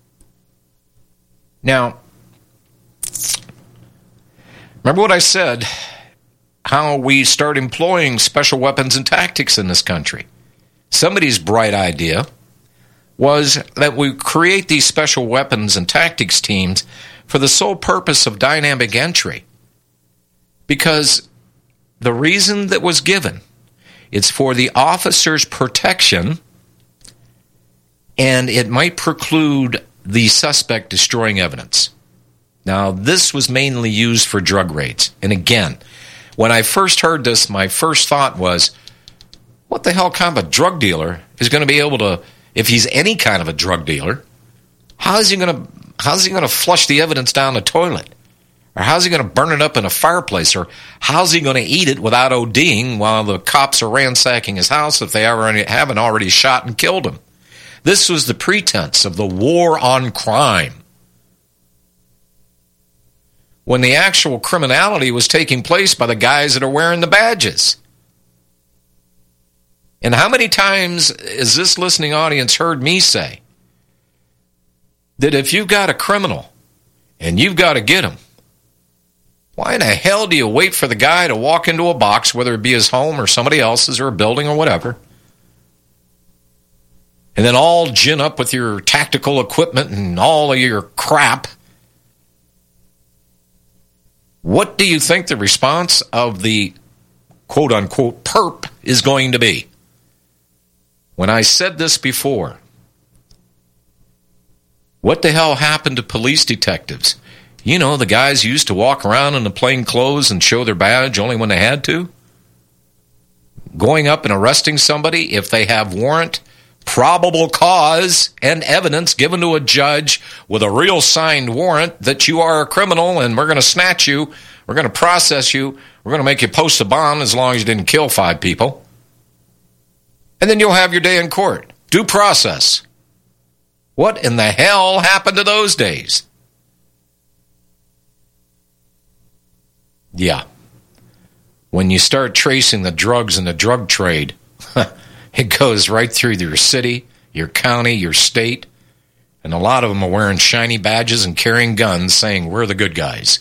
Now, remember what I said, how we start employing special weapons and tactics in this country. Somebody's bright idea was that we create these special weapons and tactics teams for the sole purpose of dynamic entry. Because the reason that was given, it's for the officer's protection, and it might preclude the suspect destroying evidence. Now, this was mainly used for drug raids. And again, when I first heard this, my first thought was, what the hell kind of a drug dealer is going to be able to, if he's any kind of a drug dealer, how's he going to flush the evidence down the toilet? Or how's he going to burn it up in a fireplace? Or how's he going to eat it without ODing while the cops are ransacking his house if they haven't already shot and killed him? This was the pretense of the war on crime, when the actual criminality was taking place by the guys that are wearing the badges. And how many times has this listening audience heard me say that if you've got a criminal and you've got to get him, why in the hell do you wait for the guy to walk into a box, whether it be his home or somebody else's or a building or whatever, and then all gin up with your tactical equipment and all of your crap? What do you think the response of the quote-unquote perp is going to be? When I said this before, what the hell happened to police detectives? You know, the guys used to walk around in the plain clothes and show their badge only when they had to. Going up and arresting somebody if they have warrant, probable cause, and evidence given to a judge with a real signed warrant that you are a criminal and we're going to snatch you, we're going to process you, we're going to make you post a bond as long as you didn't kill 5 people. And then you'll have your day in court. Due process. What in the hell happened to those days? Yeah. When you start tracing the drugs in the drug trade, it goes right through your city, your county, your state, and a lot of them are wearing shiny badges and carrying guns saying, we're the good guys.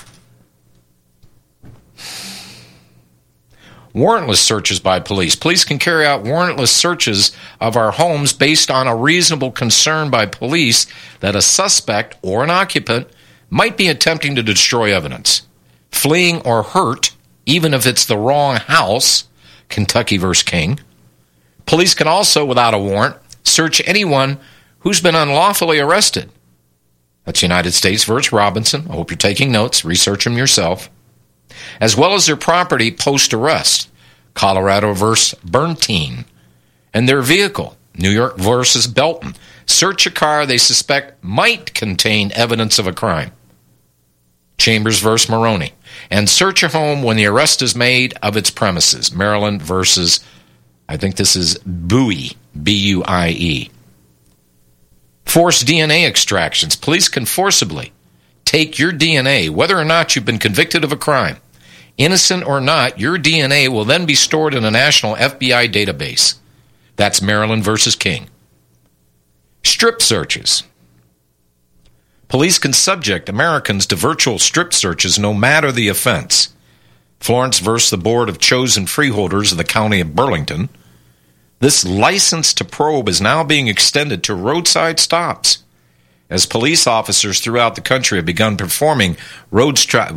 Warrantless searches by police. Police can carry out warrantless searches of our homes based on a reasonable concern by police that a suspect or an occupant might be attempting to destroy evidence, fleeing or hurt, even if it's the wrong house, Kentucky versus King. Police can also, without a warrant, search anyone who's been unlawfully arrested. That's United States versus Robinson. I hope you're taking notes. Research them yourself. as well as their property post-arrest, Colorado versus Bernstein, and their vehicle, New York versus Belton. Search a car they suspect might contain evidence of a crime, Chambers versus Maroney, and search a home when the arrest is made of its premises, Maryland versus, I think this is Buie, B-U-I-E. Forced DNA extractions. Police can forcibly take your DNA, whether or not you've been convicted of a crime. Innocent or not, your DNA will then be stored in a national FBI database. That's Maryland versus King. Strip searches. Police can subject Americans to virtual strip searches no matter the offense. Florence versus the Board of Chosen Freeholders of the County of Burlington. This license to probe is now being extended to roadside stops, as police officers throughout the country have begun performing roadside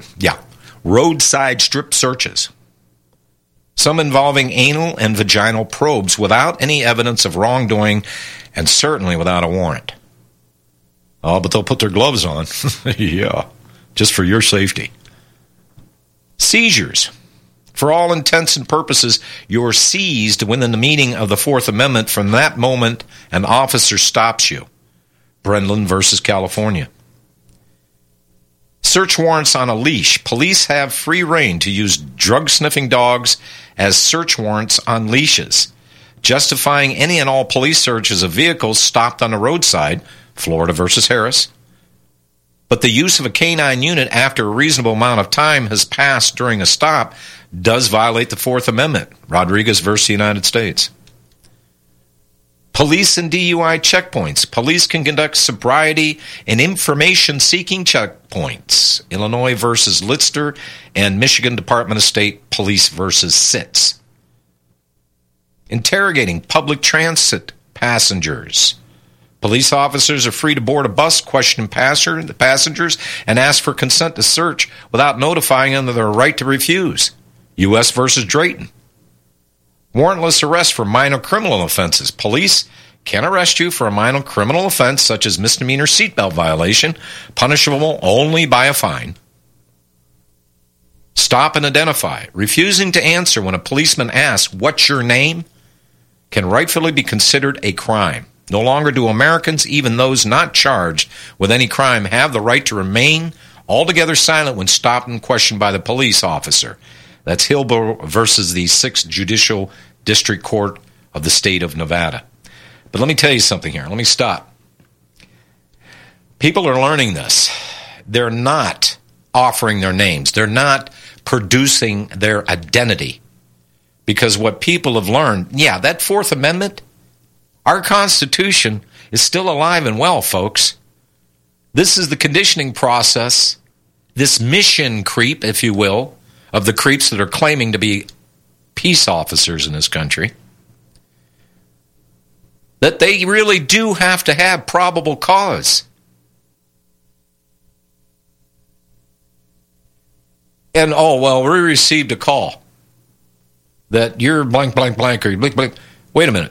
strip searches, some involving anal and vaginal probes without any evidence of wrongdoing and certainly without a warrant. Oh, but they'll put their gloves on. Yeah, just for your safety. Seizures. For all intents and purposes, you're seized within the meaning of the Fourth Amendment. From that moment, an officer stops you. Brendan versus California. Search warrants on a leash. Police have free rein to use drug-sniffing dogs as search warrants on leashes, justifying any and all police searches of vehicles stopped on the roadside, Florida versus Harris. But the use of a canine unit after a reasonable amount of time has passed during a stop does violate the Fourth Amendment, Rodriguez versus the United States. Police and DUI checkpoints. Police can conduct sobriety and information-seeking checkpoints, Illinois versus Litster and Michigan Department of State Police versus Sitz. Interrogating public transit passengers. Police officers are free to board a bus, question the passengers, and ask for consent to search without notifying them of their right to refuse. U.S. versus Drayton. Warrantless arrest for minor criminal offenses. Police can arrest you for a minor criminal offense such as misdemeanor seatbelt violation, punishable only by a fine. Stop and identify. Refusing to answer when a policeman asks, "What's your name?" can rightfully be considered a crime. No longer do Americans, even those not charged with any crime, have the right to remain altogether silent when stopped and questioned by the police officer. That's Hillsborough versus the 6th Judicial District Court of the state of Nevada. But let me tell you something here. Let me stop. People are learning this. They're not offering their names. They're not producing their identity. Because what people have learned, that Fourth Amendment, our Constitution is still alive and well, folks. This is the conditioning process, this mission creep, if you will, of the creeps that are claiming to be peace officers in this country, that they really do have to have probable cause. And, we received a call that you're blank, blank, blank, or blank, blank. Wait a minute.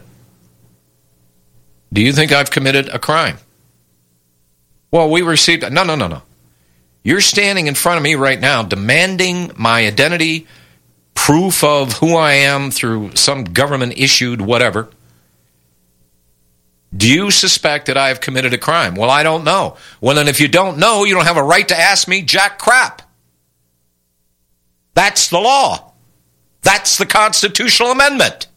Do you think I've committed a crime? Well, we received... No. You're standing in front of me right now demanding my identity, proof of who I am through some government-issued whatever. Do you suspect that I have committed a crime? Well, I don't know. Well, then if you don't know, you don't have a right to ask me jack crap. That's the law. That's the constitutional amendment.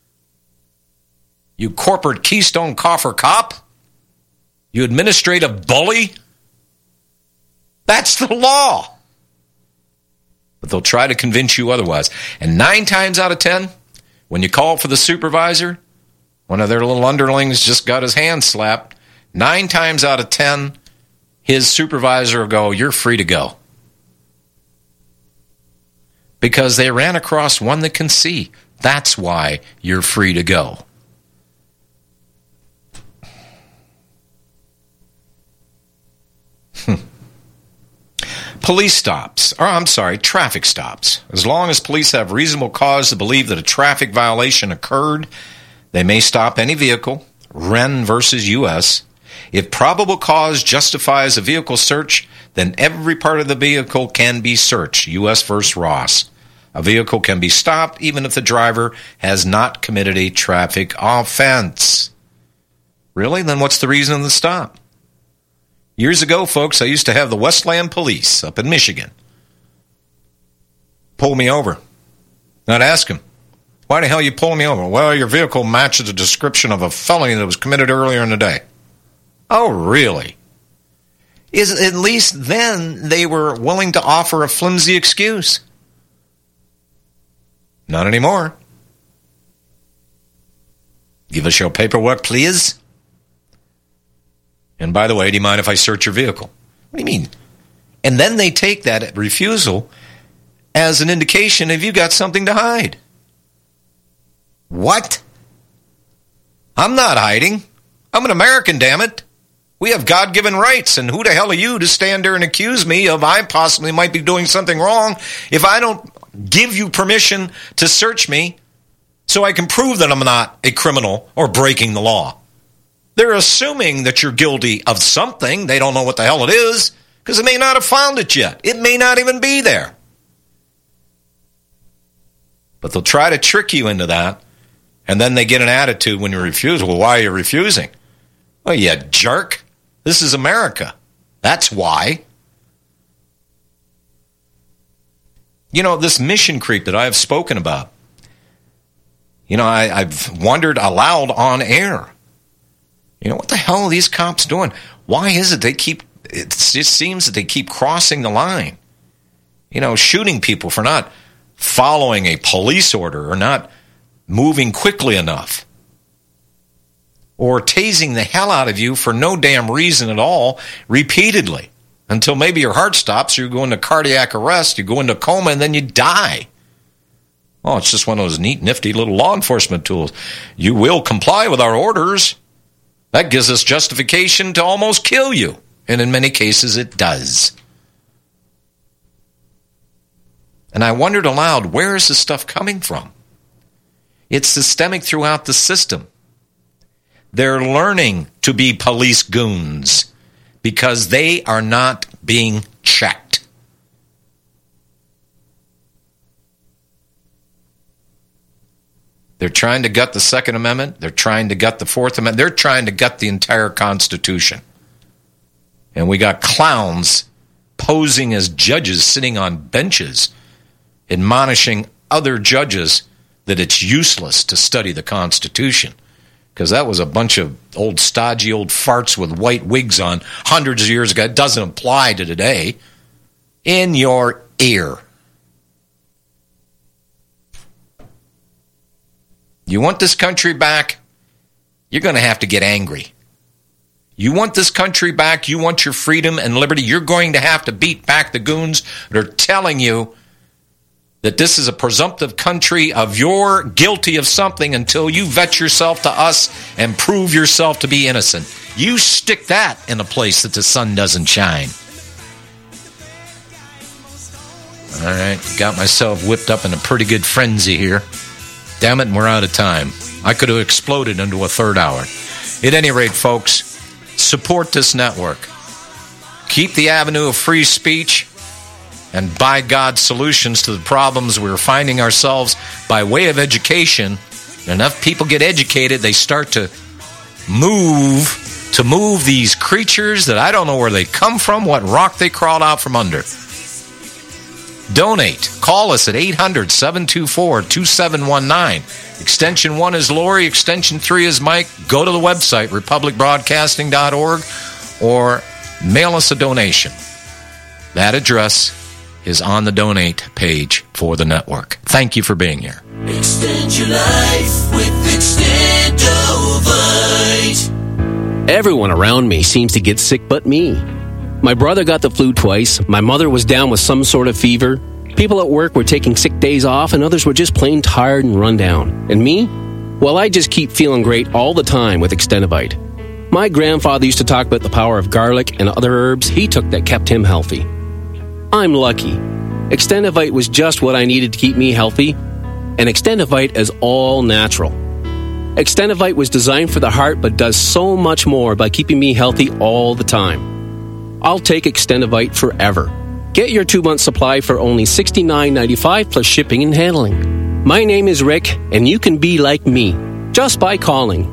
You corporate Keystone Coffer cop. You administrative bully. That's the law. But they'll try to convince you otherwise. And 9 times out of 10, when you call for the supervisor, one of their little underlings just got his hand slapped. 9 times out of 10, his supervisor will go, "You're free to go." Because they ran across one that can see. That's why you're free to go. Traffic stops. As long as police have reasonable cause to believe that a traffic violation occurred, they may stop any vehicle, Wren versus U.S., If probable cause justifies a vehicle search, then every part of the vehicle can be searched. U.S. v. Ross. A vehicle can be stopped even if the driver has not committed a traffic offense. Really? Then what's the reason of the stop? Years ago, folks, I used to have the Westland Police up in Michigan pull me over. I'd ask him, why the hell are you pulling me over? Well, your vehicle matches the description of a felony that was committed earlier in the day. Oh, really? At least then they were willing to offer a flimsy excuse. Not anymore. Give us your paperwork, please. And by the way, do you mind if I search your vehicle? What do you mean? And then they take that refusal as an indication if you got something to hide. What? I'm not hiding. I'm an American, damn it. We have God-given rights, and who the hell are you to stand there and accuse me of I possibly might be doing something wrong if I don't give you permission to search me so I can prove that I'm not a criminal or breaking the law? They're assuming that you're guilty of something. They don't know what the hell it is because they may not have found it yet. It may not even be there. But they'll try to trick you into that, and then they get an attitude when you refuse. Well, why are you refusing? Well, you jerk. This is America. That's why. You know, this mission creep that I have spoken about, you know, I've wondered aloud on air. You know, what the hell are these cops doing? Why is it it just seems that they keep crossing the line. You know, shooting people for not following a police order or not moving quickly enough. Or tasing the hell out of you for no damn reason at all, repeatedly. Until maybe your heart stops, you go into cardiac arrest, you go into coma, and then you die. Oh, it's just one of those neat, nifty little law enforcement tools. You will comply with our orders. That gives us justification to almost kill you. And in many cases, it does. And I wondered aloud, where is this stuff coming from? It's systemic throughout the system. They're learning to be police goons because they are not being checked. They're trying to gut the Second Amendment. They're trying to gut the Fourth Amendment. They're trying to gut the entire Constitution. And we got clowns posing as judges sitting on benches, admonishing other judges that it's useless to study the Constitution. Because that was a bunch of old stodgy old farts with white wigs on hundreds of years ago. It doesn't apply to today. In your ear. You want this country back? You're going to have to get angry. You want this country back? You want your freedom and liberty? You're going to have to beat back the goons that are telling you that this is a presumptive country of you're guilty of something until you vet yourself to us and prove yourself to be innocent. You stick that in a place that the sun doesn't shine. All right, got myself whipped up in a pretty good frenzy here. Damn it, and we're out of time. I could have exploded into a third hour. At any rate, folks, support this network. Keep the avenue of free speech and by God solutions to the problems we're finding ourselves by way of education. Enough people get educated, they start to move these creatures that I don't know where they come from, what rock they crawled out from under. Donate. Call us at 800-724-2719. Extension 1 is Lori. Extension 3 is Mike. Go to the website, republicbroadcasting.org, or mail us a donation. That address is on the donate page for the network. Thank you for being here. Extend your life with Extendovite. Everyone around me seems to get sick but me. My brother got the flu twice. My mother was down with some sort of fever. People at work were taking sick days off, and others were just plain tired and run down. And me? Well, I just keep feeling great all the time with Extendovite. My grandfather used to talk about the power of garlic and other herbs he took that kept him healthy. I'm lucky. Extendovite was just what I needed to keep me healthy, and Extendovite is all natural. Extendivite was designed for the heart but does so much more by keeping me healthy all the time. I'll take Extendivite forever. Get your 2-month supply for only $69.95 plus shipping and handling. My name is Rick, and you can be like me just by calling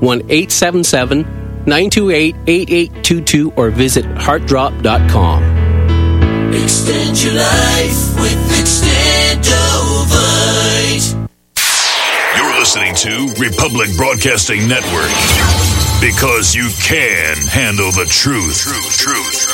1-877-928-8822 or visit heartdrop.com. Extend your life with Extendovite. You're listening to Republic Broadcasting Network, because you can handle the truth.